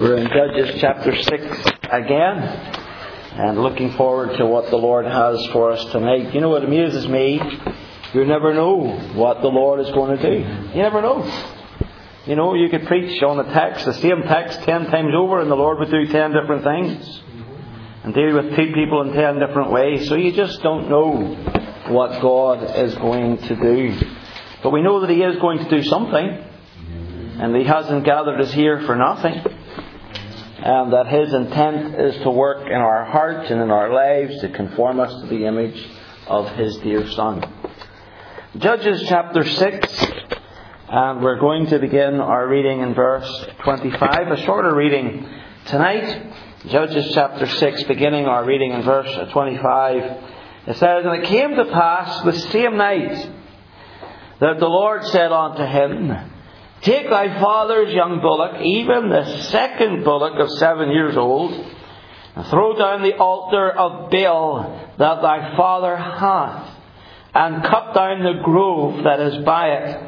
We're in Judges chapter 6 again, and looking forward to what the Lord has for us tonight. You know what amuses me? You never know what the Lord is going to do. You never know. You know, you could preach on a text, the same text 10 times over, and the Lord would do 10 different things and deal with two people in 10 different ways. So you just don't know what God is going to do. But we know that He is going to do something, and He hasn't gathered us here for nothing. And that His intent is to work in our hearts and in our lives to conform us to the image of His dear Son. Judges chapter 6, and we're going to begin our reading in verse 25. A shorter reading tonight. Judges chapter 6, beginning our reading in verse 25. It says, "And it came to pass the same night that the Lord said unto him, Take thy father's young bullock, even the second bullock of 7 years old, and throw down the altar of Baal that thy father hath, and cut down the grove that is by it.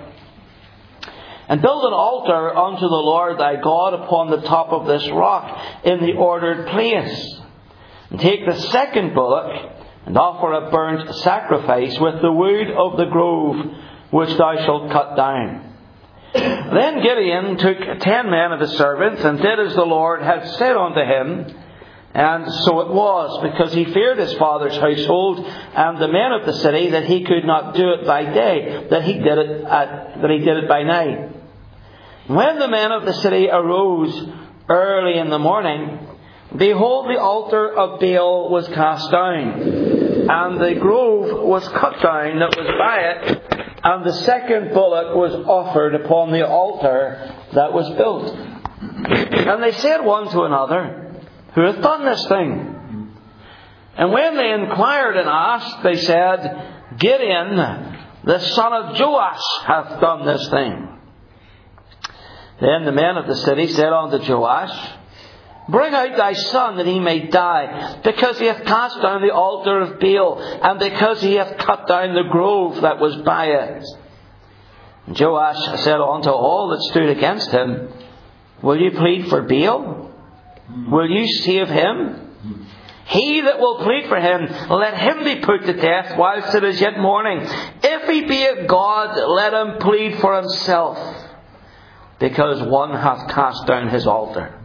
And build an altar unto the Lord thy God upon the top of this rock, in the ordered place. And take the second bullock, and offer a burnt sacrifice with the wood of the grove, which thou shalt cut down. Then Gideon took 10 men of his servants, and did as the Lord had said unto him. And so it was, because he feared his father's household and the men of the city, that he could not do it by day, that he did it by night. When the men of the city arose early in the morning, behold, the altar of Baal was cast down, and the grove was cut down that was by it, and the second bullock was offered upon the altar that was built. And they said one to another, Who hath done this thing? And when they inquired and asked, they said, Gideon, the son of Joash, hath done this thing. Then the men of the city said unto Joash, Bring out thy son, that he may die, because he hath cast down the altar of Baal, and because he hath cut down the grove that was by it. And Joash said unto all that stood against him, Will you plead for Baal? Will you save him? He that will plead for him, let him be put to death whilst it is yet morning. If he be a god, let him plead for himself, because one hath cast down his altar.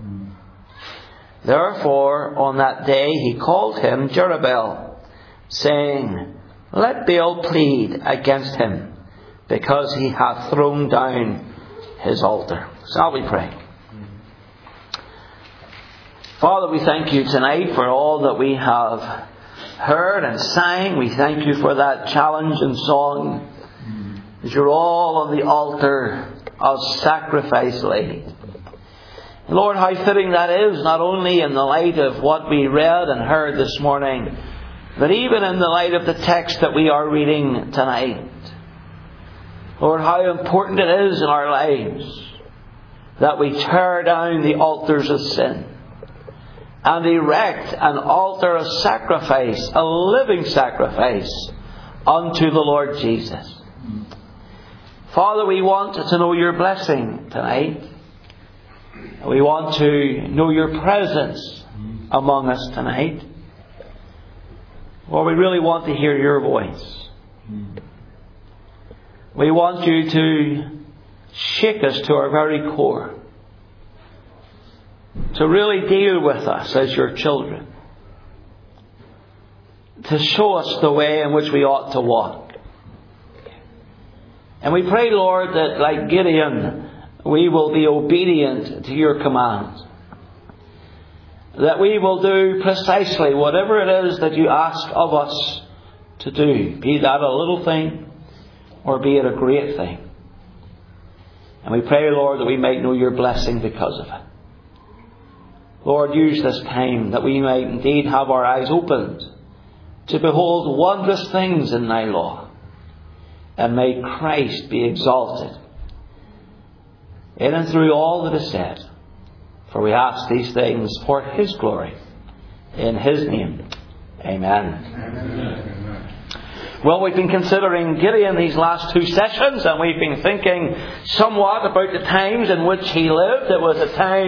Therefore, on that day he called him Jerubbaal, saying, Let Baal plead against him, because he hath thrown down his altar. Shall we pray? Father, we thank you tonight for all that we have heard and sang. We thank you for that challenge and song, as you're all on the altar of sacrifice laid. Lord, how fitting that is, not only in the light of what we read and heard this morning, but even in the light of the text that we are reading tonight. Lord, how important it is in our lives that we tear down the altars of sin and erect an altar of sacrifice, a living sacrifice unto the Lord Jesus. Father, we want to know your blessing tonight. We want to know your presence among us tonight. Lord, we really want to hear your voice. We want you to shake us to our very core, to really deal with us as your children, to show us the way in which we ought to walk. And we pray, Lord, that like Gideon, we will be obedient to your command. That we will do precisely whatever it is that you ask of us to do. Be that a little thing or be it a great thing. And we pray, Lord, that we might know your blessing because of it. Lord, use this time that we might indeed have our eyes opened to behold wondrous things in thy law. And may Christ be exalted in and through all that is said. For we ask these things for his glory. In his name. Amen. Amen. Well, we've been considering Gideon these last 2 sessions, and we've been thinking somewhat about the times in which he lived. It was a time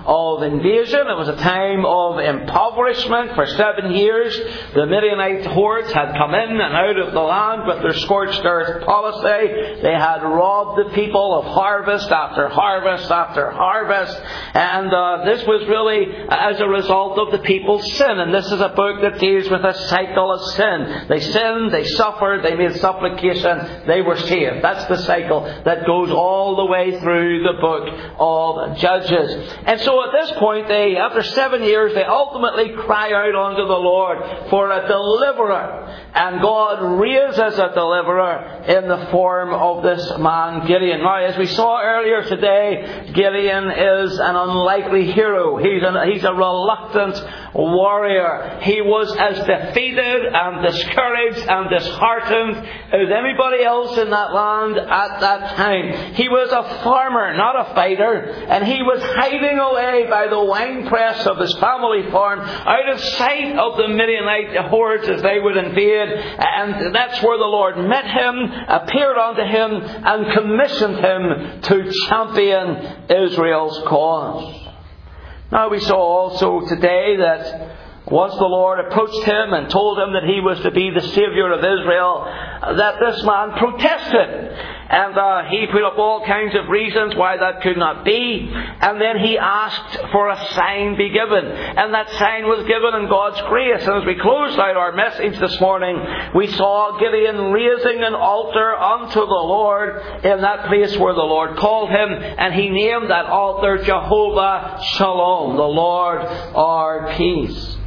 of invasion. It was a time of impoverishment. For 7 years, the Midianite hordes had come in and out of the land with their scorched earth policy. They had robbed the people of harvest after harvest after harvest. And this was really as a result of the people's sin. And this is a book that deals with a cycle of sin. They sinned, they suffered, they made supplication, they were saved. That's the cycle that goes all the way through the book of Judges. And so at this point, after 7 years, they ultimately cry out unto the Lord for a deliverer. And God raises a deliverer in the form of this man Gideon. Now, as we saw earlier today, Gideon is an unlikely hero. He's a reluctant warrior. He was as defeated and discouraged and disheartened as anybody else in that land at that time. He was a farmer, not a fighter, and he was hiding away by the winepress of his family farm, out of sight of the Midianite hordes as they would invade. And that's where the Lord met him, appeared unto him, and commissioned him to champion Israel's cause. Now we saw also today that once the Lord approached him and told him that he was to be the Saviour of Israel, that this man protested. And he put up all kinds of reasons why that could not be. And then he asked for a sign be given. And that sign was given in God's grace. And as we closed out our message this morning, we saw Gideon raising an altar unto the Lord in that place where the Lord called him. And he named that altar Jehovah Shalom, the Lord our peace.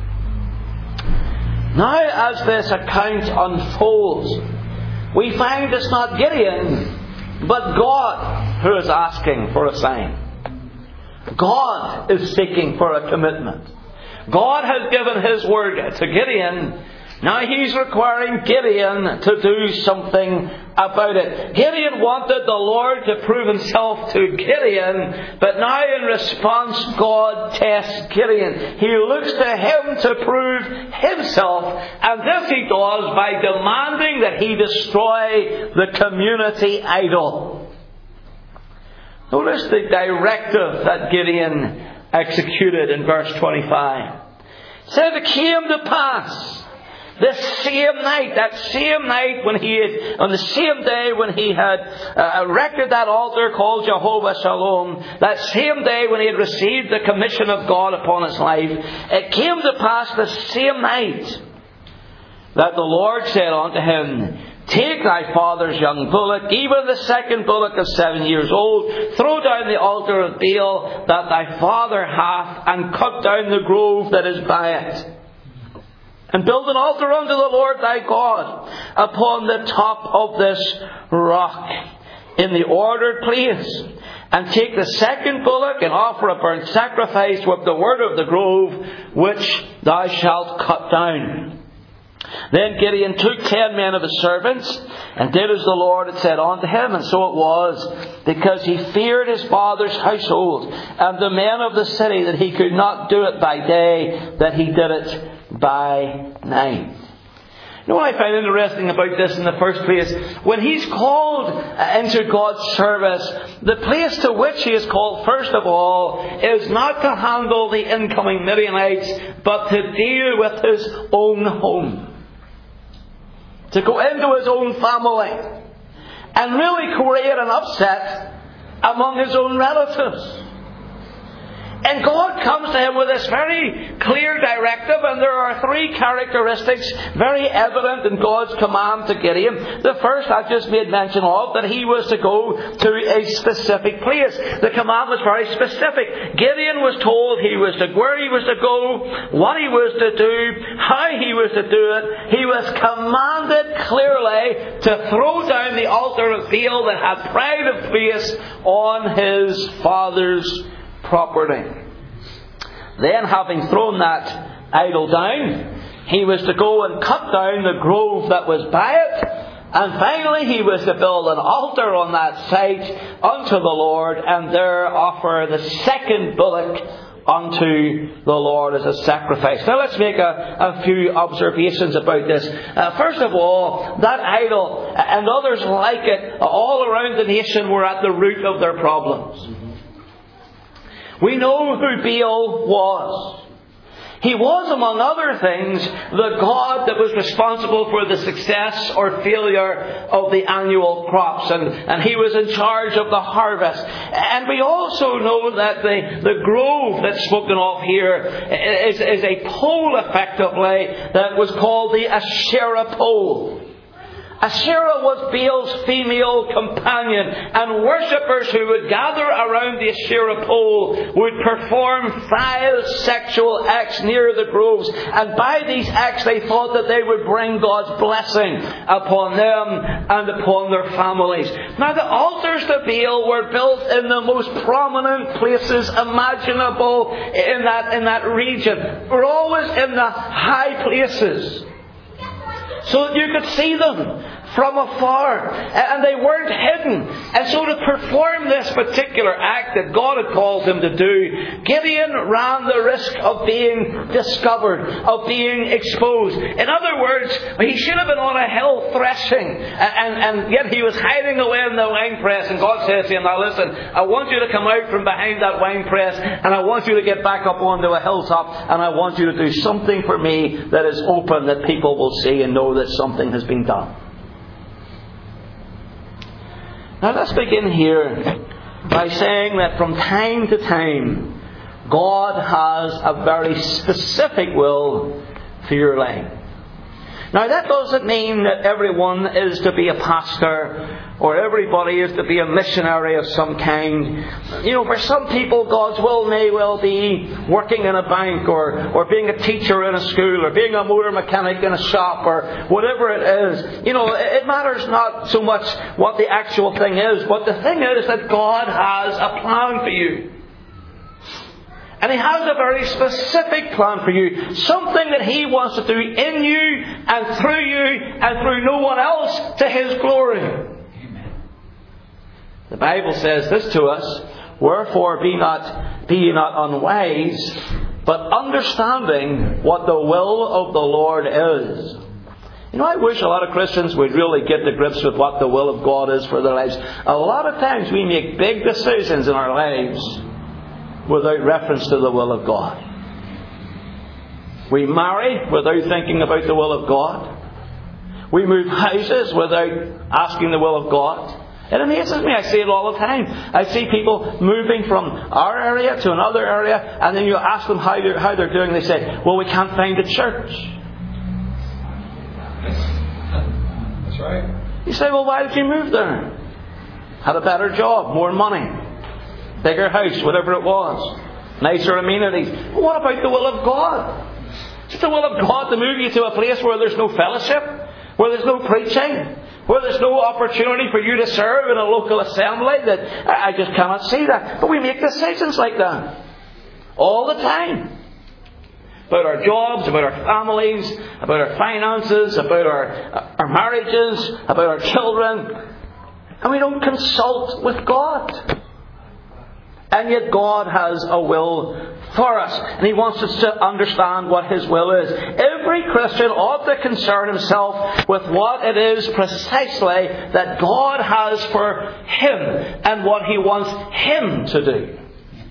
Now as this account unfolds, we find it's not Gideon, but God who is asking for a sign. God is seeking for a commitment. God has given His word to Gideon. Now He's requiring Gideon to do something about it. Gideon wanted the Lord to prove Himself to Gideon, but now in response God tests Gideon. He looks to him to prove himself, and this he does by demanding that he destroy the community idol. Notice the directive that Gideon executed in verse 25. It says, it came to pass this same night, on the same day when he had erected that altar called Jehovah Shalom, that same day when he had received the commission of God upon his life, it came to pass the same night that the Lord said unto him, take thy father's young bullock, even the second bullock of 7 years old, throw down the altar of Baal that thy father hath, and cut down the grove that is by it. And build an altar unto the Lord thy God upon the top of this rock in the ordered place. And take the second bullock and offer a burnt sacrifice with the word of the grove which thou shalt cut down. Then Gideon took 10 men of his servants and did as the Lord had said unto him. And so it was, because he feared his father's household and the men of the city, that he could not do it by day, that he did it by night. You know what I find interesting about this in the first place? When he's called into God's service, the place to which he is called first of all is not to handle the incoming Midianites, but to deal with his own home. To go into his own family and really create an upset among his own relatives. And God comes to him with this very clear directive, and there are 3 characteristics very evident in God's command to Gideon. The first I've just made mention of, that he was to go to a specific place. The command was very specific. Gideon was told where he was to go, what he was to do, how he was to do it. He was commanded clearly to throw down the altar of Baal that had pride of place on his father's property. Then, having thrown that idol down, he was to go and cut down the grove that was by it, and finally he was to build an altar on that site unto the Lord, and there offer the second bullock unto the Lord as a sacrifice. Now let's make a few observations about this. First of all, that idol and others like it all around the nation were at the root of their problems. We know who Baal was. He was, among other things, the god that was responsible for the success or failure of the annual crops. And he was in charge of the harvest. And we also know that the grove that's spoken of here is a pole, effectively, that was called the Asherah pole. Asherah was Baal's female companion, and worshippers who would gather around the Asherah pole would perform vile sexual acts near the groves, and by these acts they thought that they would bring God's blessing upon them and upon their families. Now, the altars to Baal were built in the most prominent places imaginable in that region. Were always in the high places, so that you could see them from afar, and they weren't hidden. And so to perform this particular act that God had called him to do, Gideon ran the risk of being discovered, of being exposed. In other words, he should have been on a hill threshing, and yet he was hiding away in the winepress, and God says to him, now listen, I want you to come out from behind that winepress, and I want you to get back up onto a hilltop, and I want you to do something for me that is open, that people will see and know that something has been done. Now let's begin here by saying that from time to time, God has a very specific will for your life. Now that doesn't mean that everyone is to be a pastor or everybody is to be a missionary of some kind. You know, for some people God's will may well be working in a bank or being a teacher in a school or being a motor mechanic in a shop or whatever it is. You know, it matters not so much what the actual thing is, but the thing is that God has a plan for you. And He has a very specific plan for you. Something that He wants to do in you and through no one else to His glory. Amen. The Bible says this to us, wherefore be ye not unwise, but understanding what the will of the Lord is. You know, I wish a lot of Christians would really get to grips with what the will of God is for their lives. A lot of times we make big decisions in our lives without reference to the will of God. We marry without thinking about the will of God. We move houses without asking the will of God. It amazes me. I see it all the time. I see people moving from our area to another area, and then you ask them how they're doing. They say, well, we can't find a church. That's right. You say, well, why did you move there? Had a better job, more money, bigger house, whatever it was, nicer amenities. But what about the will of God? It's the will of God to move you to a place where there's no fellowship, where there's no preaching, where there's no opportunity for you to serve in a local assembly. That I just cannot see that. But we make decisions like that all the time. About our jobs, about our families, about our finances, about our marriages, about our children. And we don't consult with God. And yet God has a will for us. And He wants us to understand what His will is. Every Christian ought to concern himself with what it is precisely that God has for him and what He wants him to do.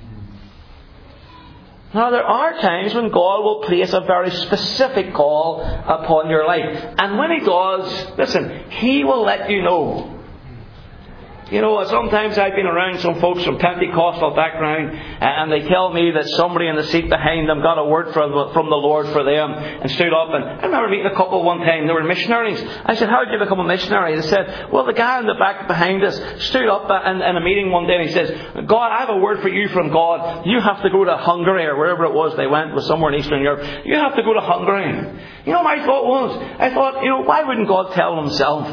Now, there are times when God will place a very specific call upon your life. And when He does, listen, He will let you know. You know, sometimes I've been around some folks from Pentecostal background, and they tell me that somebody in the seat behind them got a word from the Lord for them and stood up. And I remember meeting a couple one time. They were missionaries. I said, how did you become a missionary? They said, well, the guy in the back behind us stood up in a meeting one day and he says, God, I have a word for you from God. You have to go to Hungary or wherever it was they went, was somewhere in Eastern Europe. You have to go to Hungary. You know, my thought was, you know, why wouldn't God tell Himself?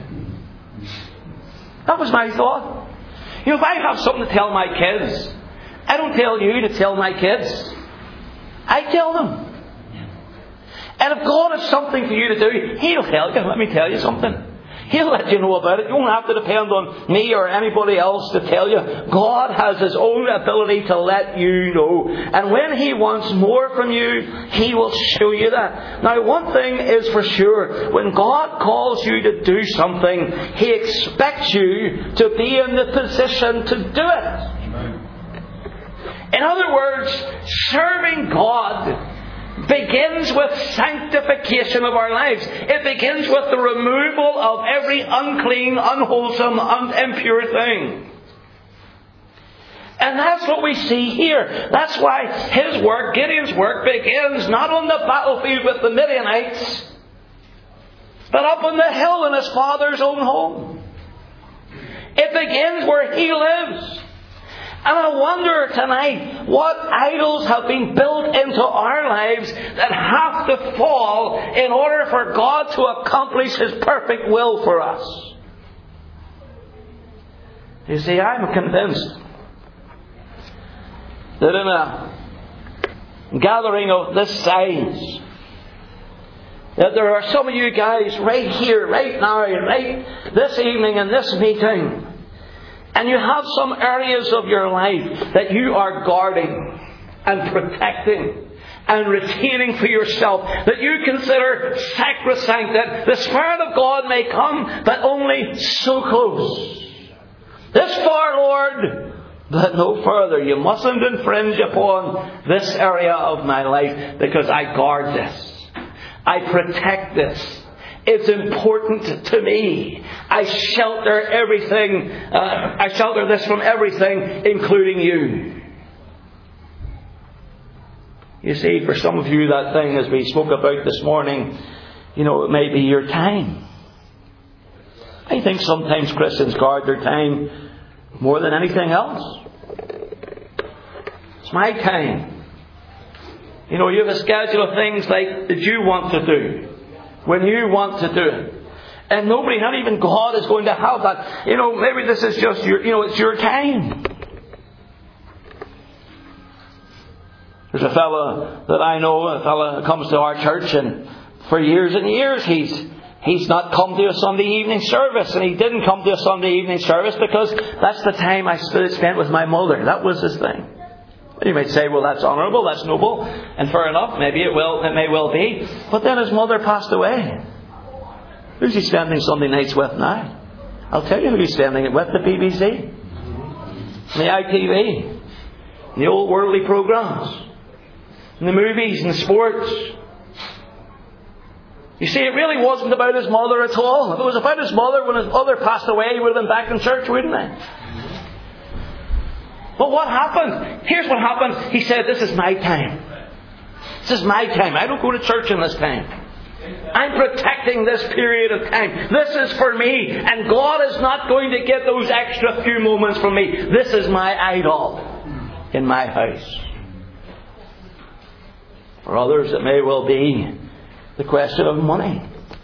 That was my thought. You know, if I have something to tell my kids, I don't tell you to tell my kids. I tell them. And if God has something for you to do, He'll tell you. Let me tell you something. He'll let you know about it. You won't have to depend on me or anybody else to tell you. God has His own ability to let you know. And when He wants more from you, He will show you that. Now, one thing is for sure. When God calls you to do something, He expects you to be in the position to do it. In other words, serving God begins with sanctification of our lives. It begins with the removal of every unclean, unwholesome, impure thing. And that's what we see here. That's why his work, Gideon's work, begins not on the battlefield with the Midianites, but up on the hill in his father's own home. It begins where he lives. And I wonder tonight what idols have been built into our lives that have to fall in order for God to accomplish His perfect will for us. You see, I'm convinced that in a gathering of this size, that there are some of you guys right here, right now, right this evening in this meeting, and you have some areas of your life that you are guarding and protecting and retaining for yourself, that you consider sacrosanct, that the Spirit of God may come, but only so close. This far, Lord, but no further. You mustn't infringe upon this area of my life, because I guard this. I protect this. It's important to me. I shelter everything. I shelter this from everything, including you. You see, for some of you, that thing, as we spoke about this morning, it may be your time. I think sometimes Christians guard their time more than anything else. It's my time. You have a schedule of things like that you want to do, when you want to do it. And nobody, not even God, is going to have that. Maybe this is just it's your time. There's a fella that I know, a fella that comes to our church, and for years and years he's not come to a Sunday evening service. And he didn't come to a Sunday evening service because that's the time I spent with my mother. That was his thing. You might say, well, that's honourable, that's noble, and fair enough, maybe it may well be. But then his mother passed away. Who's he spending Sunday nights with now? I'll tell you who he's spending it with: the BBC, the ITV, the old worldly programmes, and the movies and the sports. You see, it really wasn't about his mother at all. If it was about his mother, when his mother passed away, he would have been back in church, wouldn't he? But what happened? Here's what happened. He said, this is my time. This is my time. I don't go to church in this time. I'm protecting this period of time. This is for me. And God is not going to get those extra few moments from me. This is my idol in my house. For others, it may well be the question of money.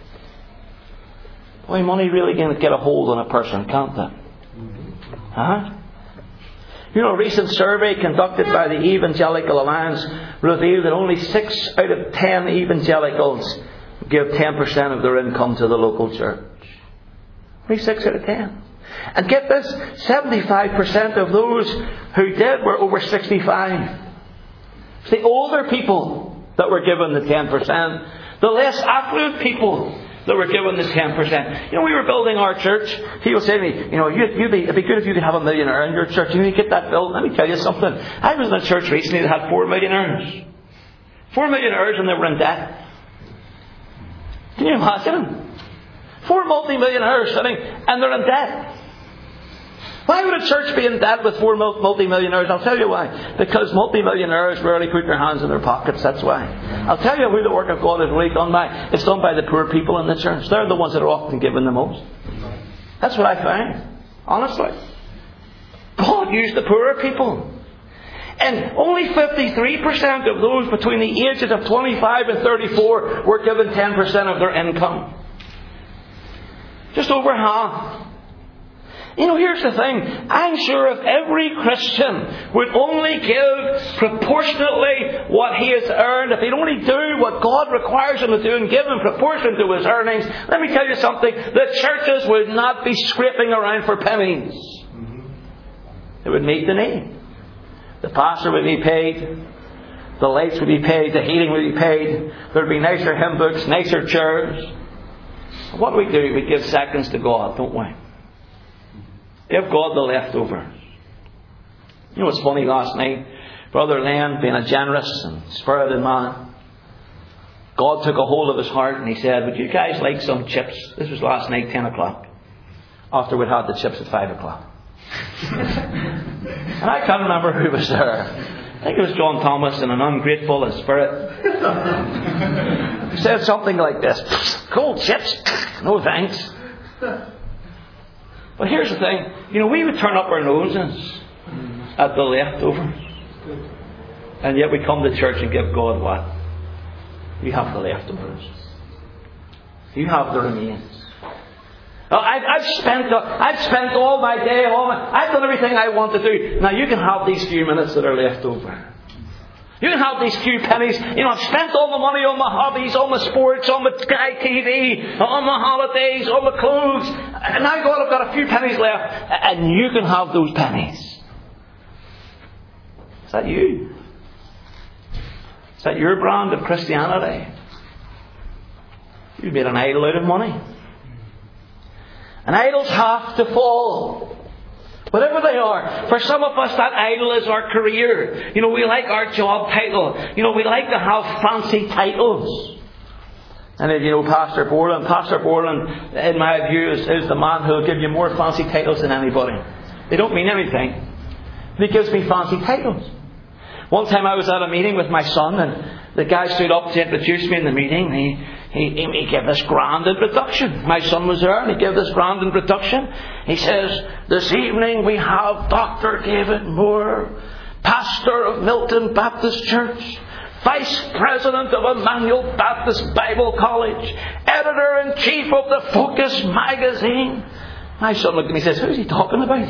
Boy, money really can get a hold on a person, can't it? Huh? A recent survey conducted by the Evangelical Alliance revealed that only 6 out of 10 evangelicals give 10% of their income to the local church. Only 6 out of 10. And get this, 75% of those who did were over 65. It's the older people that were given the 10%. The less affluent people that were given the 10%. We were building our church. People say to me, it'd be good if you could have a millionaire in your church. You need to get that built. Let me tell you something. I was in a church recently that had 4 millionaires. 4 millionaires, and they were in debt. Can you imagine? 4 multi-millionaires sitting, and they're in debt. Why would a church be in debt with 4 multi-millionaires? I'll tell you why. Because multi-millionaires rarely put their hands in their pockets. That's why. I'll tell you who the work of God is really done by. It's done by the poor people in the church. They're the ones that are often given the most. That's what I find. Honestly. God used the poorer people. And only 53% of those between the ages of 25 and 34 were given 10% of their income. Just over half. Here's the thing. I'm sure if every Christian would only give proportionately what he has earned, if he'd only do what God requires him to do and give in proportion to his earnings, let me tell you something, the churches would not be scraping around for pennies. It would meet the need. The pastor would be paid. The lights would be paid. The heating would be paid. There would be nicer hymn books, nicer chairs. What we do, we give seconds to God, don't we? Give God the leftovers. It's funny, last night Brother Len, being a generous and spirited man, God took a hold of his heart and he said, would you guys like some chips? This was last night, 10 o'clock. After we'd had the chips at 5 o'clock. And I can't remember who was there. I think it was John Thomas in an ungrateful in spirit. He said something like this. Cold chips? No thanks. But here's the thing. We would turn up our noses at the leftovers. And yet we come to church and give God what? You have the leftovers. You have the remains. I've spent all my day, I've done everything I want to do. Now you can have these few minutes that are left over. You can have these few pennies. I've spent all the money on my hobbies, on my sports, on my Sky TV, on my holidays, on my clothes. And now God, I've got a few pennies left. And you can have those pennies. Is that you? Is that your brand of Christianity? You've made an idol out of money. And idols have to fall. Whatever they are. For some of us, that idol is our career. We like our job title. We like to have fancy titles. And if Pastor Borland, in my view, is the man who will give you more fancy titles than anybody. They don't mean anything. He gives me fancy titles. One time I was at a meeting with my son, and the guy stood up to introduce me in the meeting. He gave this grand introduction. My son was there, and he gave this grand introduction. He says, this evening we have Dr. David Moore, pastor of Milton Baptist Church, Vice President of Emmanuel Baptist Bible College, Editor-in-Chief of the Focus magazine. My son looked at me and says, who's he talking about?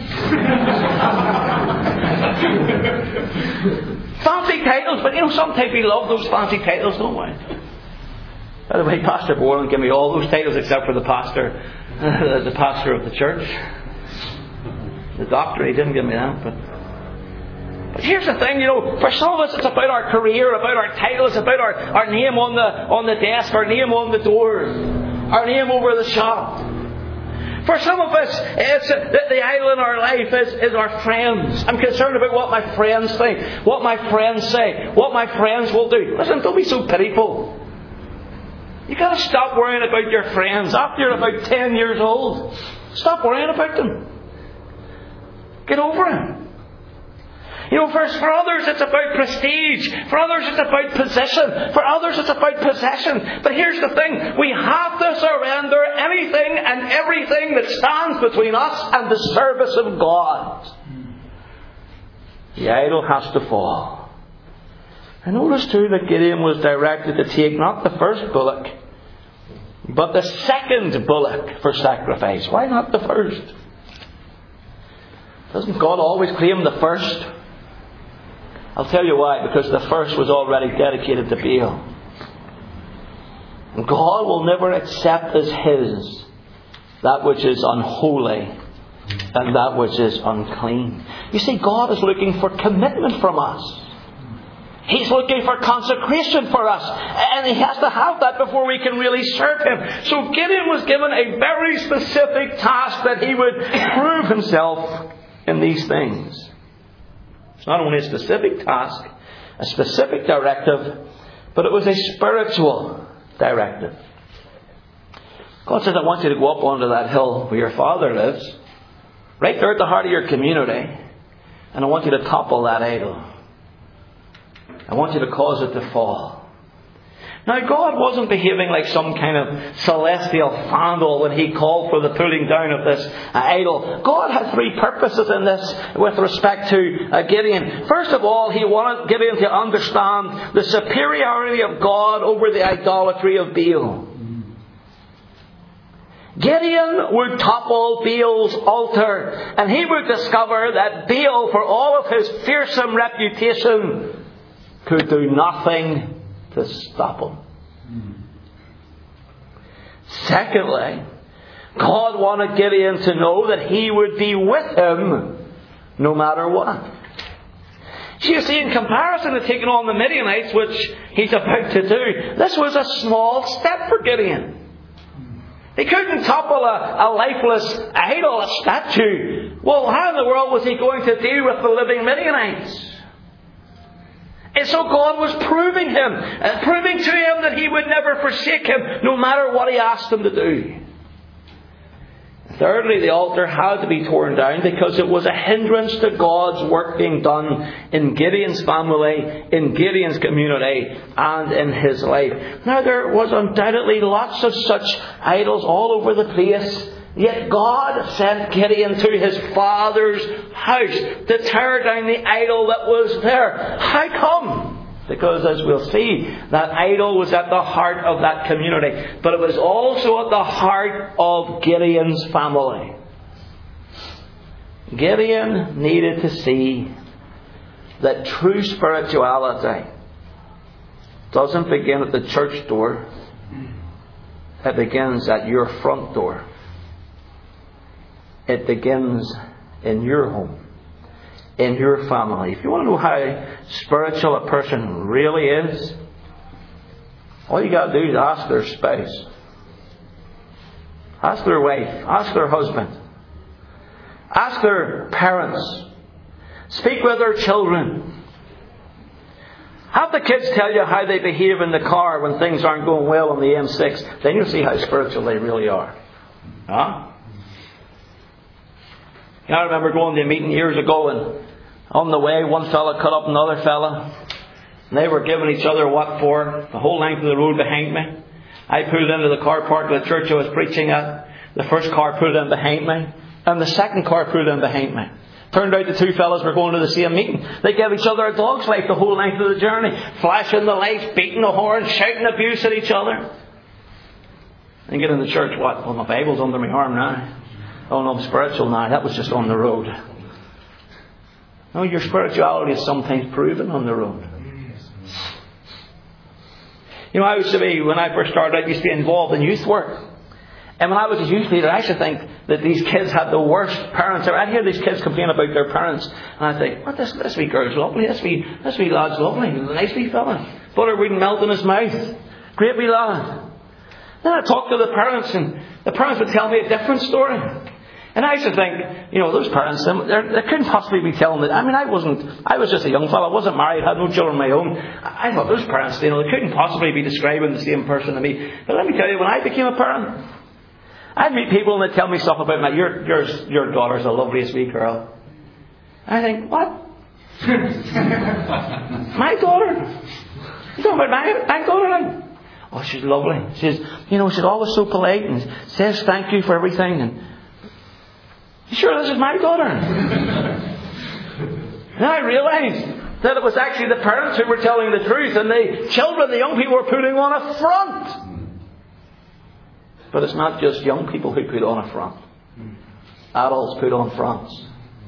Fancy titles, but sometimes we love those fancy titles, don't we? By the way, Pastor Borland gave me all those titles except for the pastor of the church. The doctor, he didn't give me that. But here's the thing, for some of us it's about our career, about our titles, about our name on the desk, our name on the door, our name over the shop. For some of us, it's the idol in our life is our friends. I'm concerned about what my friends think, what my friends say, what my friends will do. Listen, don't be so pitiful. You've got to stop worrying about your friends after you're about 10 years old. Stop worrying about them. Get over it. For others it's about prestige. For others it's about position. For others it's about possession. But here's the thing. We have to surrender anything and everything that stands between us and the service of God. The idol has to fall. And notice too that Gideon was directed to take not the first bullock, but the second bullock for sacrifice. Why not the first? Doesn't God always claim the first? I'll tell you why. Because the first was already dedicated to Baal. And God will never accept as His that which is unholy and that which is unclean. You see, God is looking for commitment from us. He's looking for consecration for us. And He has to have that before we can really serve Him. So Gideon was given a very specific task that he would prove himself in these things. It's not only a specific task, a specific directive, but it was a spiritual directive. God says, I want you to go up onto that hill where your father lives, right there at the heart of your community, and I want you to topple that idol. I want you to cause it to fall. Now, God wasn't behaving like some kind of celestial vandal when He called for the pulling down of this idol. God had three purposes in this with respect to Gideon. First of all, He wanted Gideon to understand the superiority of God over the idolatry of Baal. Gideon would topple Baal's altar, and he would discover that Baal, for all of his fearsome reputation, could do nothing to stop him. Secondly, God wanted Gideon to know that He would be with him no matter what. So you see, in comparison to taking on the Midianites, which he's about to do, this was a small step for Gideon. He couldn't topple a lifeless idol, a statue. Well, how in the world was he going to deal with the living Midianites? And so God was proving him, and proving to him that He would never forsake him, no matter what He asked him to do. Thirdly, the altar had to be torn down because it was a hindrance to God's work being done in Gideon's family, in Gideon's community, and in his life. Now, there was undoubtedly lots of such idols all over the place. Yet God sent Gideon to his father's house to tear down the idol that was there. How come? Because, as we'll see, that idol was at the heart of that community. But it was also at the heart of Gideon's family. Gideon needed to see that true spirituality doesn't begin at the church door. It begins at your front door. It begins in your home, in your family. If you want to know how spiritual a person really is, all you got to do is ask their spouse, ask their wife, ask their husband, ask their parents, speak with their children. Have the kids tell you how they behave in the car when things aren't going well on the M6. Then you'll see how spiritual they really are. Huh? I remember going to a meeting years ago, and on the way, one fella cut up another fella. And they were giving each other what for, the whole length of the road behind me. I pulled into the car park of the church I was preaching at. The first car pulled in behind me, and the second car pulled in behind me. Turned out the two fellas were going to the same meeting. They gave each other a dog's life the whole length of the journey, flashing the lights, beating the horn, shouting abuse at each other. And get in the church, what? Well, my Bible's under my arm now. Oh no, I'm spiritual now. That was just on the road. No, your spirituality is sometimes proven on the road. You know, when I first started, I used to be involved in youth work. And when I was a youth leader, I used to think that these kids had the worst parents. I'd hear these kids complain about their parents. And I'd think, well, this wee girl's lovely. This wee lad's lovely. He's a nice wee fella. Butter wouldn't melt in his mouth. Great wee lad. Then I'd talk to the parents, and the parents would tell me a different story. And I used to think, those parents, they couldn't possibly be telling that. I mean, I was just a young fellow. I wasn't married, had no children of my own. I thought those parents, they couldn't possibly be describing the same person to me. But let me tell you, when I became a parent, I'd meet people and they'd tell me stuff about your daughter's the loveliest wee girl. I think, what? My daughter? You talking about my daughter? Oh, she's lovely. She's always so polite and says thank you for everything. And you sure this is my daughter? Then I realised that it was actually the parents who were telling the truth, and the children, the young people, were putting on a front. But it's not just young people who put on a front. Adults put on fronts.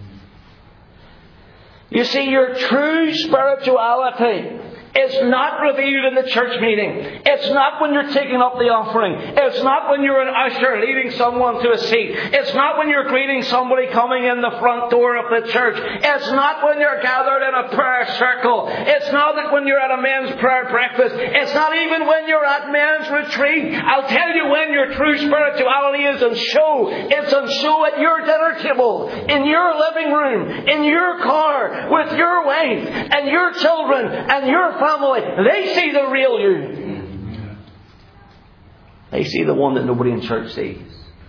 You see, your true spirituality is not revealed in the church meeting. It's not when you're taking up the offering. It's not when you're an usher leading someone to a seat. It's not when you're greeting somebody coming in the front door of the church. It's not when you're gathered in a prayer circle. It's not that when you're at a men's prayer breakfast. It's not even when you're at men's retreat. I'll tell you when your true spirituality is on show. It's on show at your dinner table, in your living room, in your car, with your wife and your children and your family. They see the real you. They see the one that nobody in church sees.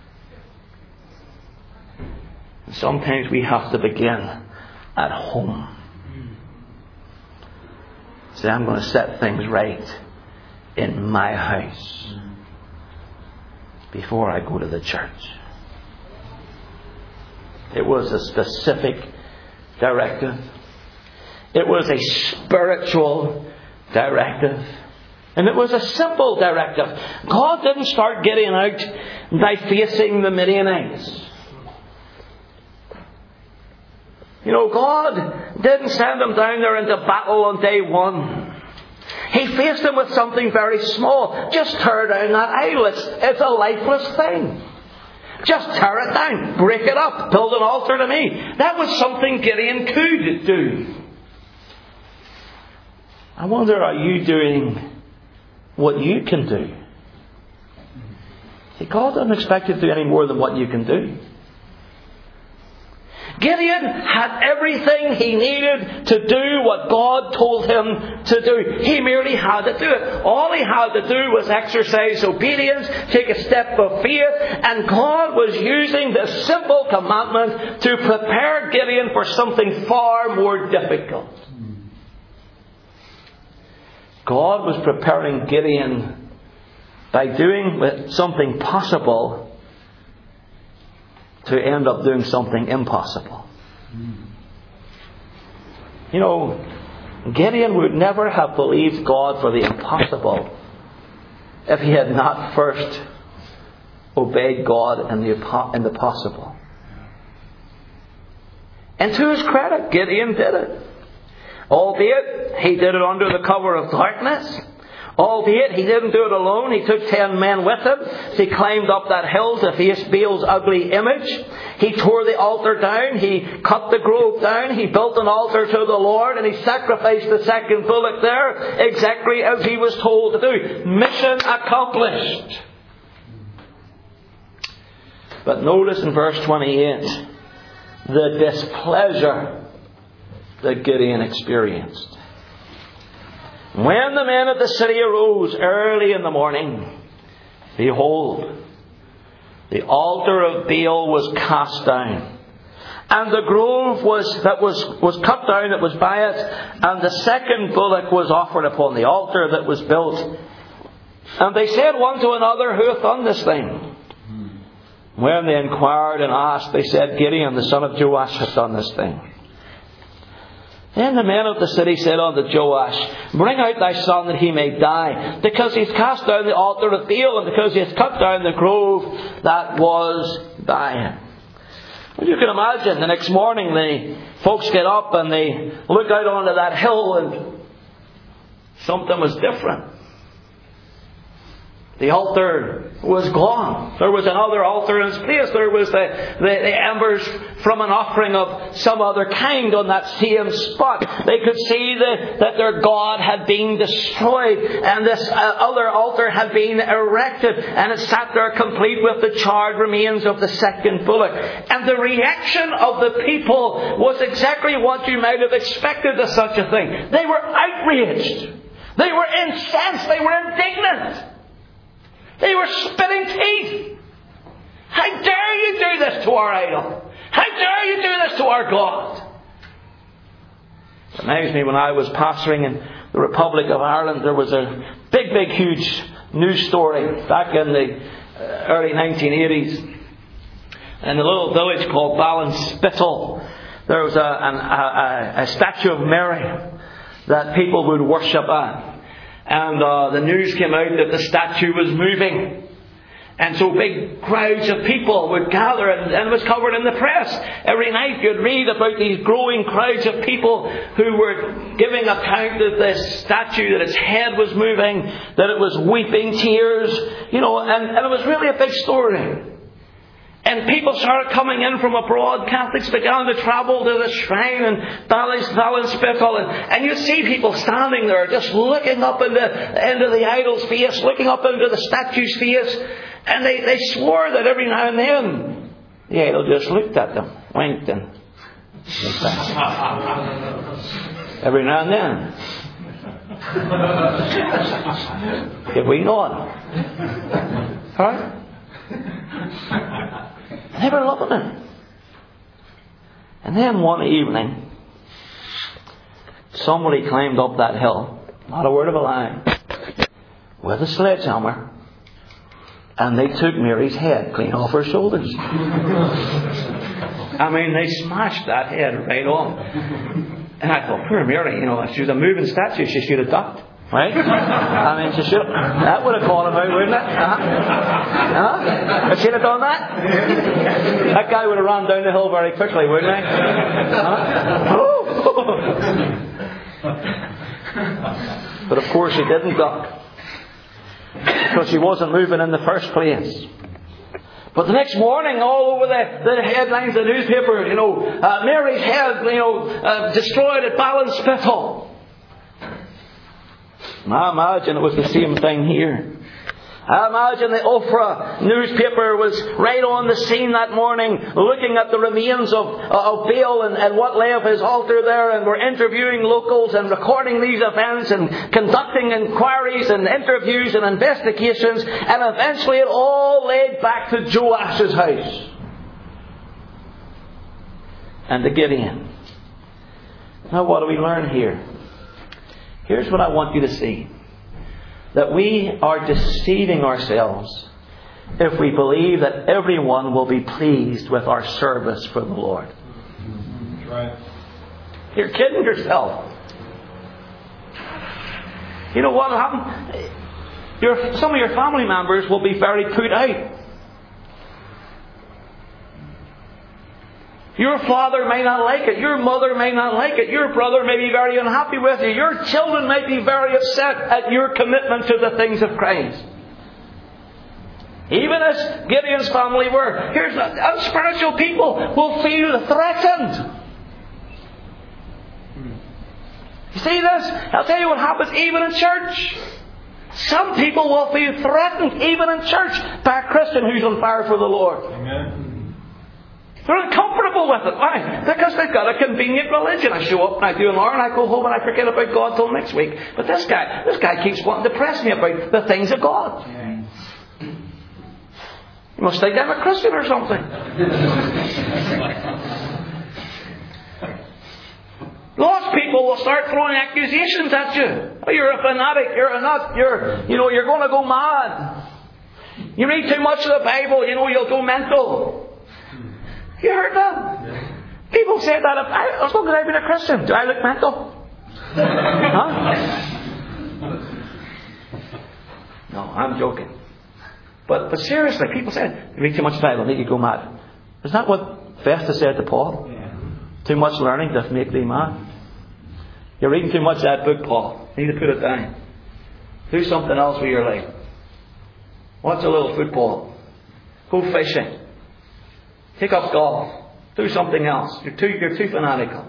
And sometimes we have to begin at home. Say, I'm going to set things right in my house before I go to the church. It was a specific directive. It was a spiritual directive. And it was a simple directive. God didn't start getting out by facing the Midianites. God didn't send them down there into battle on day one. He faced them with something very small. Just tear down that idol. It's a lifeless thing. Just tear it down. Break it up. Build an altar to me. That was something Gideon could do. I wonder, are you doing what you can do? See, God doesn't expect you to do any more than what you can do. Gideon had everything he needed to do what God told him to do. He merely had to do it. All he had to do was exercise obedience, take a step of faith, and God was using this simple commandment to prepare Gideon for something far more difficult. God was preparing Gideon by doing something possible to end up doing something impossible. You know, Gideon would never have believed God for the impossible if he had not first obeyed God in the possible. And to his credit, Gideon did it. Albeit he did it under the cover of darkness. Albeit he didn't do it alone. He took 10 men with him. He climbed up that hill to face Baal's ugly image. He tore the altar down. He cut the grove down. He built an altar to the Lord. And he sacrificed the second bullock there exactly as he was told to do. Mission accomplished. But notice in verse 28 the displeasure that Gideon experienced. When the men of the city arose early in the morning, behold, the altar of Baal was cast down, and the grove was cut down that was by it, and the second bullock was offered upon the altar that was built. And they said one to another, Who hath done this thing? When they inquired and asked, they said, Gideon, the son of Joash, hath done this thing. Then the men of the city said unto Joash, Bring out thy son that he may die, because he has cast down the altar of Baal, and because he has cut down the grove that was by him. Well, you can imagine, the next morning the folks get up and they look out onto that hill and something was different. The altar was gone. There was another altar in its place. There was the embers from an offering of some other kind on that same spot. They could see that their God had been destroyed, and this other altar had been erected, and it sat there complete with the charred remains of the second bullock. And the reaction of the people was exactly what you might have expected of such a thing. They were outraged. They were incensed. They were indignant. They were spitting teeth. How dare you do this to our idol? How dare you do this to our God? It reminds me when I was pastoring in the Republic of Ireland, there was a big, huge news story back in the early 1980s. In a little village called Ballinspittle, there was a statue of Mary that people would worship at. And the news came out that the statue was moving. And so big crowds of people would gather, and it was covered in the press. Every night you'd read about these growing crowds of people who were giving account that this statue, that its head was moving, that it was weeping tears, and it was really a big story. And people started coming in from abroad. Catholics began to travel to the shrine in Ballinspittle, and you see people standing there just looking up into the idol's face, looking up into the statue's face, and they swore that every now and then the idol just looked at them, winked, and looked back. Every now and then. If we know it. Alright? They were loving it. And then one evening, somebody climbed up that hill, not a word of a lie, with a sledgehammer, and they took Mary's head clean off her shoulders. I mean, they smashed that head right off. And I thought, poor Mary, if she was a moving statue, she should have ducked. Right? I mean, she should have. That would have called him out, wouldn't it? If she'd have done that, that guy would have run down the hill very quickly, wouldn't he? But of course, she didn't duck, because she wasn't moving in the first place. But the next morning, all over the headlines of the newspaper, Mary's head, destroyed at Ballinspittle. And I imagine it was the same thing here. I imagine the Ophrah newspaper was right on the scene that morning, looking at the remains of Baal and what lay of his altar there, and were interviewing locals and recording these events and conducting inquiries and interviews and investigations, and eventually it all led back to Joash's house and to Gideon. Now what do we learn here? Here's what I want you to see. That we are deceiving ourselves if we believe that everyone will be pleased with our service for the Lord. That's right. You're kidding yourself. You know what will happen? Some of your family members will be very put out. Your father may not like it. Your mother may not like it. Your brother may be very unhappy with you. Your children may be very upset at your commitment to the things of Christ. Even as Gideon's family were. Unspiritual people will feel threatened. You see this? I'll tell you what happens even in church. Some people will feel threatened even in church by a Christian who's on fire for the Lord. Amen. They're uncomfortable with it. Why? Because they've got a convenient religion. I show up and I do an hour and I go home and I forget about God till next week. But this guy keeps wanting to press me about the things of God. Yeah. You must think I'm a Christian or something. Lost people will start throwing accusations at you. Oh, you're a fanatic. You're a nut. You're going to go mad. You read too much of the Bible. You'll go mental. You heard that? Yeah. People say that as long as I've been a Christian. Do I look mental? Huh? No, I'm joking. But seriously, people say, you read too much Bible, make you go mad. Is that what Festus said to Paul? Yeah. Too much learning doth make thee mad. You're reading too much of that book, Paul. You need to put it down. Do something else with your life. Watch a little football. Go fishing. Take up golf. Do something else. You're too fanatical.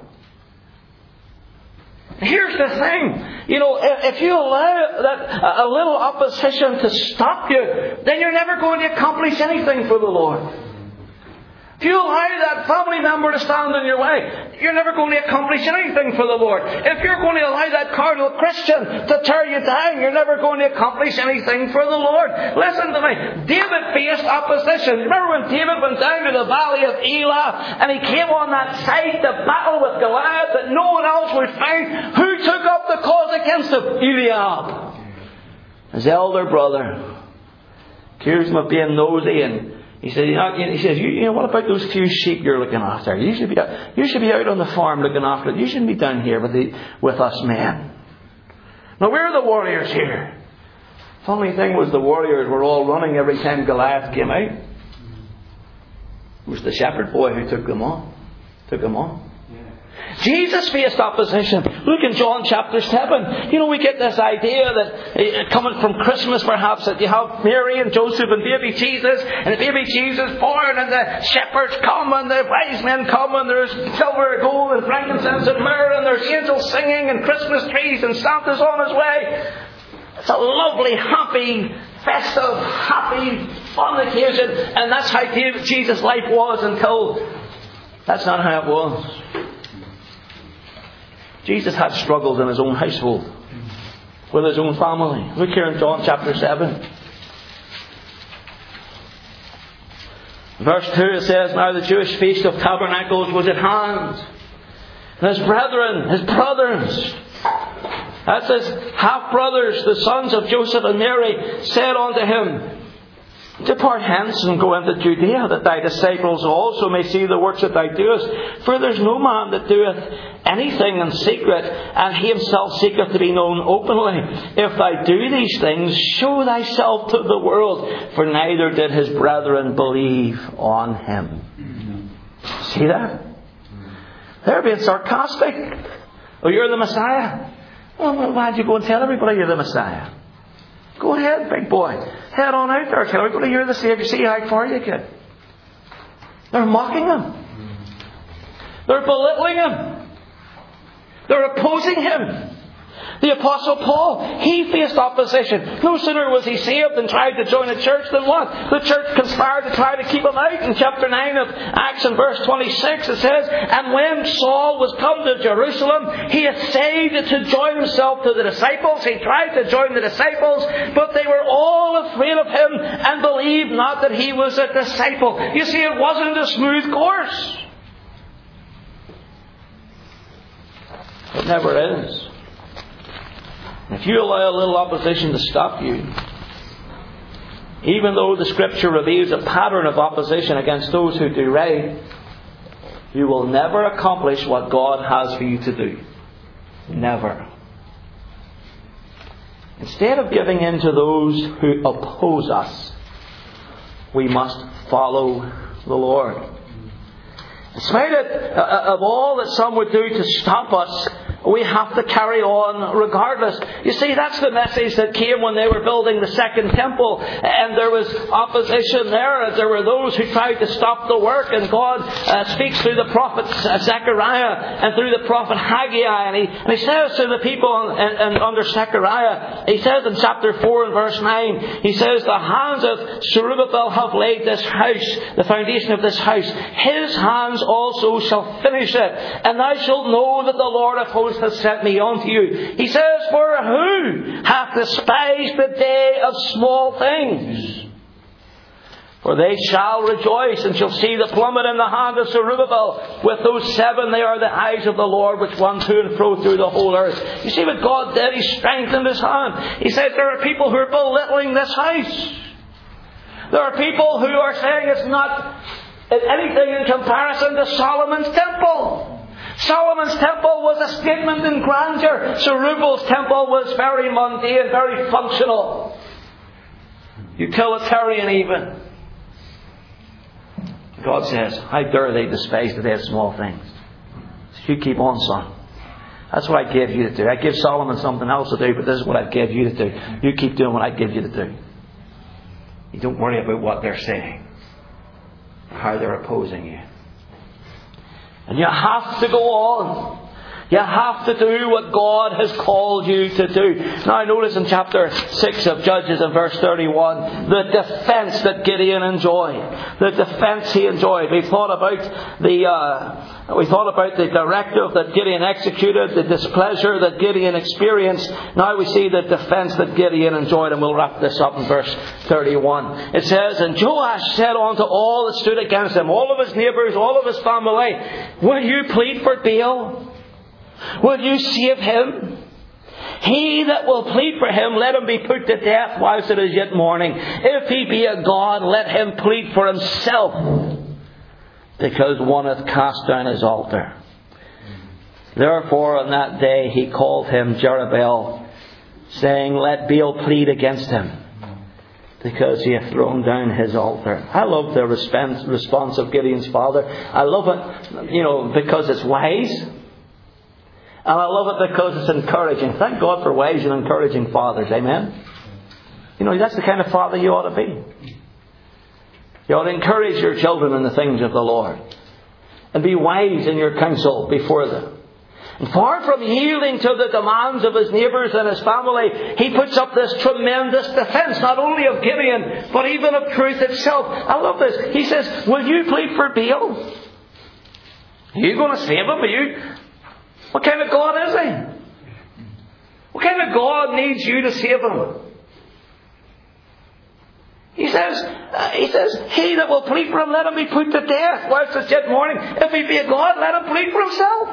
Here's the thing. If you allow a little opposition to stop you, then you're never going to accomplish anything for the Lord. If you allow that family member to stand in your way, you're never going to accomplish anything for the Lord. If you're going to allow that carnal Christian to tear you down, you're never going to accomplish anything for the Lord. Listen to me. David faced opposition. Remember when David went down to the valley of Elah and he came on that side to battle with Goliath that no one else would fight? Who took up the cause against him? Eliab, his elder brother. Accused him of being nosy, and he says, what about those few sheep you're looking after? You should be out on the farm looking after it. You shouldn't be down here with us men. Now, where are the warriors here? Funny thing was the warriors were all running every time Goliath came out. It was the shepherd boy who took them on. Jesus faced opposition. Look in John chapter 7. We get this idea that coming from Christmas perhaps, that you have Mary and Joseph and baby Jesus, and the baby Jesus born, and the shepherds come and the wise men come, and there's silver and gold and frankincense and myrrh, and there's angels singing and Christmas trees and Santa's on his way. It's a lovely, happy, festive, happy, fun occasion, and that's how Jesus' life was until that's not how it was. Jesus had struggles in his own household, with his own family. Look here in John chapter 7. Verse 2 it says, now the Jewish feast of tabernacles was at hand. And his brethren, his brothers, that's his half-brothers, the sons of Joseph and Mary, said unto him, depart hence and go into Judea, that thy disciples also may see the works that thou doest. For there's no man that doeth anything in secret, and he himself seeketh to be known openly. If thou do these things, show thyself to the world. For neither did his brethren believe on him. See that? They're being sarcastic. Oh, you're the Messiah? Well, why don't you go and tell everybody you're the Messiah? Go ahead, big boy. Head on out there. Tell everybody you're the Saviour. See how far you get. They're mocking him. They're belittling him. They're opposing him. The Apostle Paul, he faced opposition. No sooner was he saved and tried to join a church than what? The church conspired to try to keep him out. In chapter 9 of Acts and verse 26 it says, "And when Saul was come to Jerusalem, he essayed to join himself to the disciples." He tried to join the disciples, but they were all afraid of him and believed not that he was a disciple. You see, it wasn't a smooth course. It never is. If you allow a little opposition to stop you, even though the Scripture reveals a pattern of opposition against those who do right, you will never accomplish what God has for you to do. Never. Instead of giving in to those who oppose us, we must follow the Lord. In spite of all that some would do to stop us, we have to carry on regardless. You see, that's the message that came when they were building the second temple. And there was opposition there. There were those who tried to stop the work. And God speaks through the prophet Zechariah and through the prophet Haggai. And he says to the people under Zechariah, he says in chapter 4 and verse 9, he says, "The hands of Zerubbabel have laid this house, the foundation of this house. His hands also shall finish it. And thou shalt know that the Lord of hosts has sent me unto you." He says, "For who hath despised the day of small things? For they shall rejoice and shall see the plummet in the hand of Zerubbabel. With those 7 they are the eyes of the Lord, which run to and fro through the whole earth." You see what God did? He strengthened His hand. He says there are people who are belittling this house. There are people who are saying it's not anything in comparison to Solomon's temple. Solomon's temple was a statement in grandeur. Zerubbabel's temple was very mundane, very functional. Utilitarian even. God says, "How dare they despise the day of small things?" So you keep on, son. That's what I gave you to do. I gave Solomon something else to do, but this is what I gave you to do. You keep doing what I give you to do. You don't worry about what they're saying, how they're opposing you. And you have to go on. You have to do what God has called you to do. Now notice in chapter 6 of Judges in verse 31, the defence that Gideon enjoyed. The defence he enjoyed. We thought about the directive that Gideon executed, the displeasure that Gideon experienced. Now we see the defence that Gideon enjoyed, and we'll wrap this up in verse 31. It says, "And Joash said unto all that stood against him," all of his neighbours, all of his family, "Will you plead for Baal? Will you save him? He that will plead for him, let him be put to death whilst it is yet morning. If he be a god, let him plead for himself, because one hath cast down his altar." Therefore on that day he called him Jerubbaal, saying, "Let Baal plead against him, because he hath thrown down his altar." I love the response of Gideon's father. I love it, because it's wise. And I love it because it's encouraging. Thank God for wise and encouraging fathers. Amen? That's the kind of father you ought to be. You ought to encourage your children in the things of the Lord. And be wise in your counsel before them. And far from yielding to the demands of his neighbours and his family, he puts up this tremendous defence, not only of Gideon, but even of truth itself. I love this. He says, "Will you plead for Baal? Are you going to save him? Are you? What kind of God is he? What kind of God needs you to save him?" He says, "He that will plead for him, let him be put to death whilst it's yet morning. If he be a god, let him plead for himself."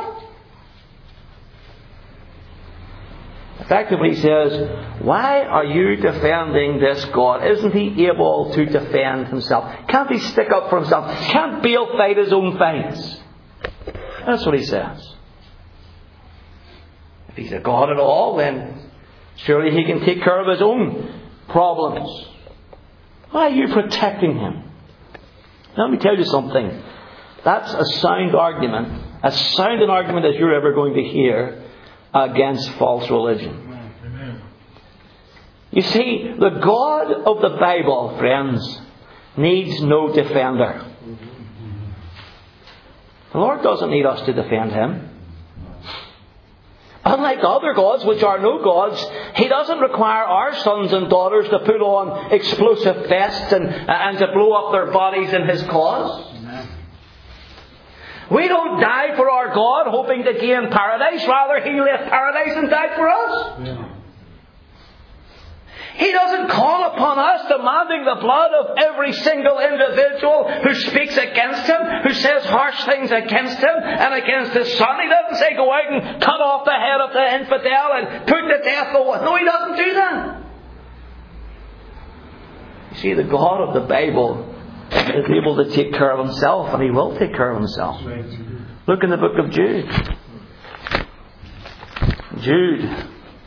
Effectively, he says, "Why are you defending this God? Isn't he able to defend himself? Can't he stick up for himself? Can't Baal fight his own fights?" That's what he says. If he's a god at all, then surely he can take care of his own problems. Why are you protecting him? Now, let me tell you something. That's a sound argument. As sound an argument as you're ever going to hear against false religion. Amen. You see, the God of the Bible, friends, needs no defender. The Lord doesn't need us to defend him. Unlike other gods, which are no gods, He doesn't require our sons and daughters to put on explosive vests and to blow up their bodies in His cause. We don't die for our God hoping to gain paradise. Rather, He left paradise and died for us. Yeah. He doesn't call upon us demanding the blood of every single individual who speaks against Him, who says harsh things against Him and against His Son. He doesn't say go out and cut off the head of the infidel and put to death the one. No, He doesn't do that. You see, the God of the Bible is able to take care of Himself, and He will take care of Himself. Look in the book of Jude. Jude.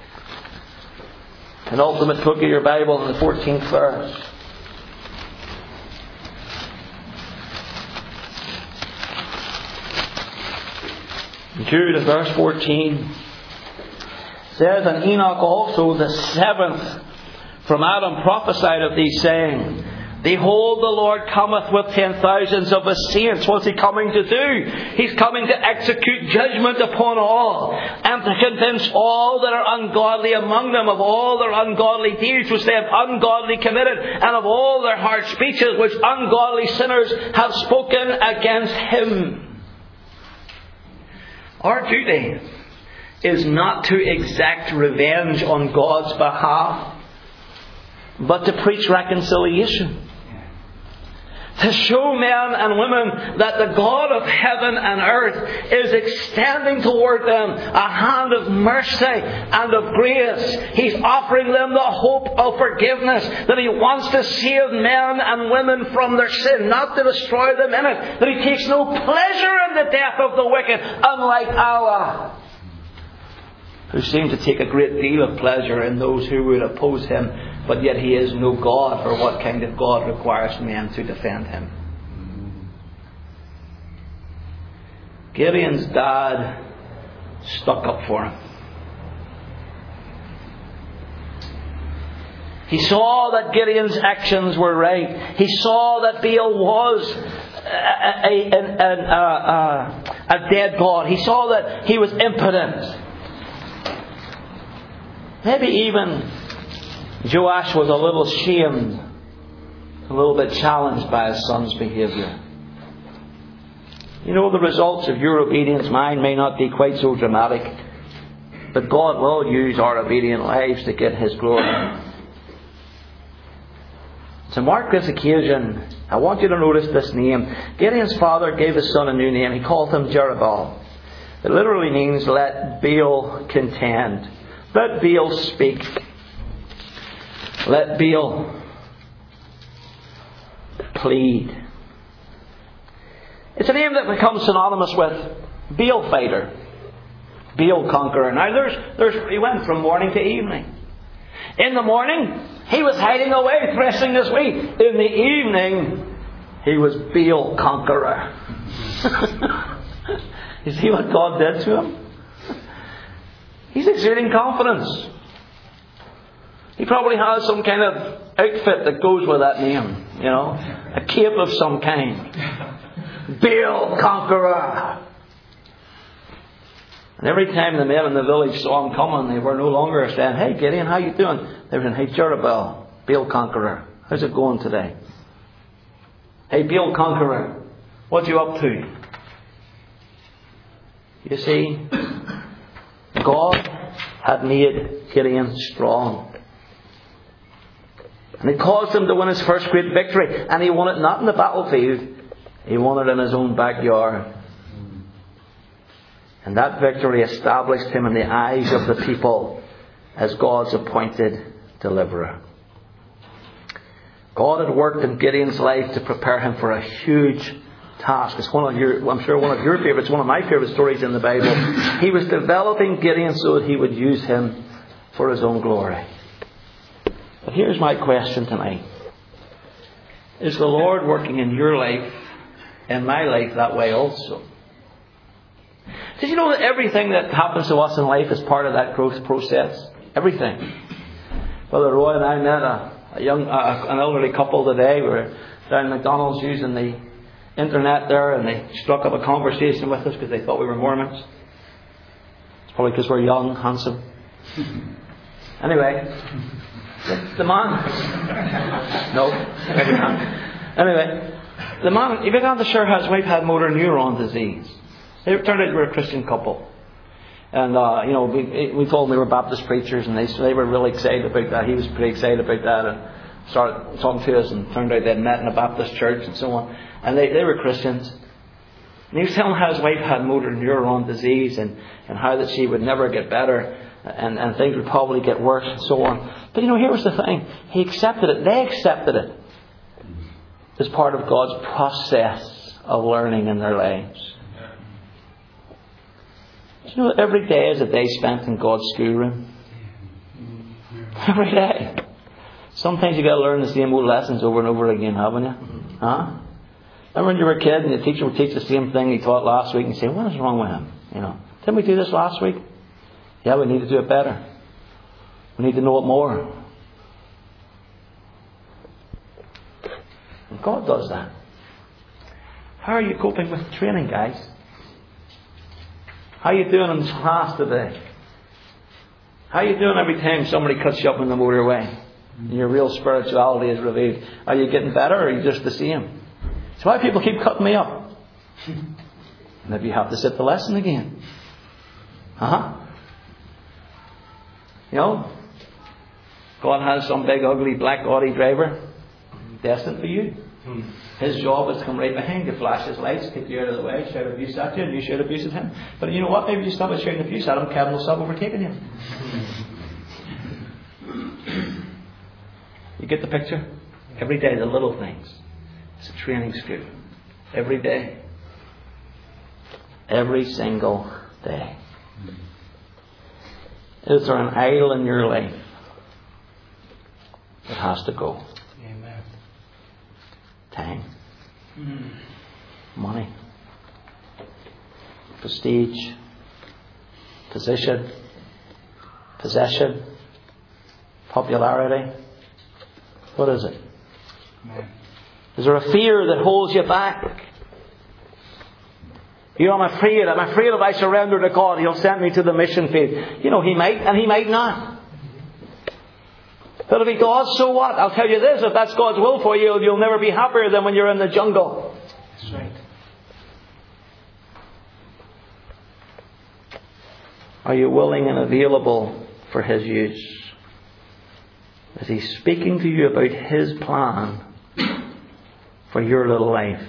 An ultimate book of your Bible in the 14th verse. Jude in verse 14 says, and Enoch also, the seventh from Adam, prophesied of these, saying, behold, the Lord cometh with 10,000s of His saints. What's He coming to do? He's coming to execute judgment upon all, and to convince all that are ungodly among them of all their ungodly deeds which they have ungodly committed, and of all their hard speeches which ungodly sinners have spoken against Him. Our duty is not to exact revenge on God's behalf, but to preach reconciliation. To show men and women that the God of heaven and earth is extending toward them a hand of mercy and of grace. He's offering them the hope of forgiveness, that He wants to save men and women from their sin, not to destroy them in it. That He takes no pleasure in the death of the wicked, unlike Allah, who seems to take a great deal of pleasure in those who would oppose Him. But yet He is no God, or what kind of God requires men to defend Him? Gideon's dad stuck up for him. He saw that Gideon's actions were right. He saw that Baal was a dead God. He saw that he was impotent. Maybe even Joash was a little shamed, a little bit challenged by his son's behaviour. You know, the results of your obedience, mine, may not be quite so dramatic, but God will use our obedient lives to get His glory. To mark this occasion, I want you to notice this name. Gideon's father gave his son a new name. He called him Jerubbaal. It literally means let Baal contend. Let Baal speak. Let Baal plead. It's a name that becomes synonymous with Baal fighter, Baal conqueror. Now he went from morning to evening. In the morning, he was hiding away, threshing his wheat. In the evening, he was Baal conqueror. You see what God did to him? He's exuding confidence. He probably has some kind of outfit that goes with that name. You know, a cape of some kind. Baal conqueror. And every time the men in the village saw him coming, they were no longer saying, "Hey Gideon, how you doing?" They were saying, "Hey Jerubbaal, Baal conqueror, how's it going today? Hey Baal conqueror, what you up to?" You see, God had made Gideon strong. And He caused him to win his first great victory. And he won it not in the battlefield. He won it in his own backyard. And that victory established him in the eyes of the people as God's appointed deliverer. God had worked in Gideon's life to prepare him for a huge task. It's I'm sure one of your favourites, one of my favourite stories in the Bible. He was developing Gideon so that He would use him for His own glory. But here's my question tonight. Is the Lord working in your life, in my life, that way also? Did you know that everything that happens to us in life is part of that growth process? Everything. Brother Roy and I met an elderly couple today. We were down at McDonald's using the internet there, and they struck up a conversation with us because they thought we were Mormons. Probably because we're young, handsome. Anyway, the man... No, maybe not. Anyway, the man, he began to share how his wife had motor neuron disease. It turned out they were a Christian couple. And, we told them we were Baptist preachers, and they were really excited about that. He was pretty excited about that, and started talking to us, and turned out they'd met in a Baptist church and so on. And they were Christians. And he was telling how his wife had motor neuron disease, and how that she would never get better, and things would probably get worse and so on. But here was the thing. He accepted it. They accepted it as part of God's process of learning in their lives. Every day is a day spent in God's schoolroom. Every day. Sometimes you've got to learn the same old lessons over and over again, haven't you? Huh? Remember when you were a kid and the teacher would teach the same thing he taught last week and you say, what is wrong with him? Didn't we do this last week? Yeah, we need to do it better. We need to know it more. And God does that. How are you coping with training, guys? How are you doing in this class today? How are you doing every time somebody cuts you up on the motorway and your real spirituality is revealed? Are you getting better or are you just the same? That's why people keep cutting me up. Maybe you have to sit the lesson again. God has some big ugly black Audi driver destined for you. His job is to come right behind you, flash his lights, kick you out of the way, shout abuse at you, and you shout abuse at him. But you know what? Maybe you stop at shouting abuse at him, Kevin will stop overtaking you. You get the picture? Every day, the little things. It's a training school. Every day. Every single day. Is there an idol in your life? It has to go. Amen. Time. Money. Prestige. Position. Possession. Popularity. What is it? Is there a fear that holds you back? I'm afraid if I surrender to God, He'll send me to the mission field. He might and He might not. But if He does, so what? I'll tell you this, if that's God's will for you, you'll never be happier than when you're in the jungle. That's right. Are you willing and available for His use? Is He speaking to you about His plan for your little life?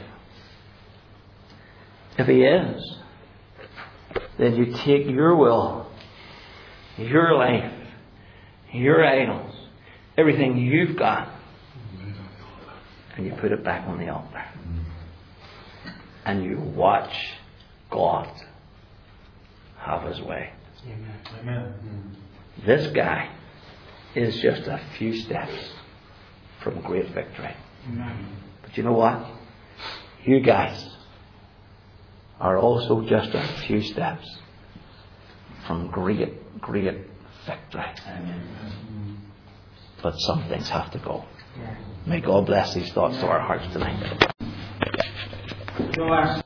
If He is, then you take your will, your life, your idols, everything you've got, and you put it back on the altar. And you watch God have His way. Amen. This guy is just a few steps from great victory. Amen. But you know what? You guys are also just a few steps from great, great victory. Amen. But some things have to go. May God bless these thoughts to our hearts tonight.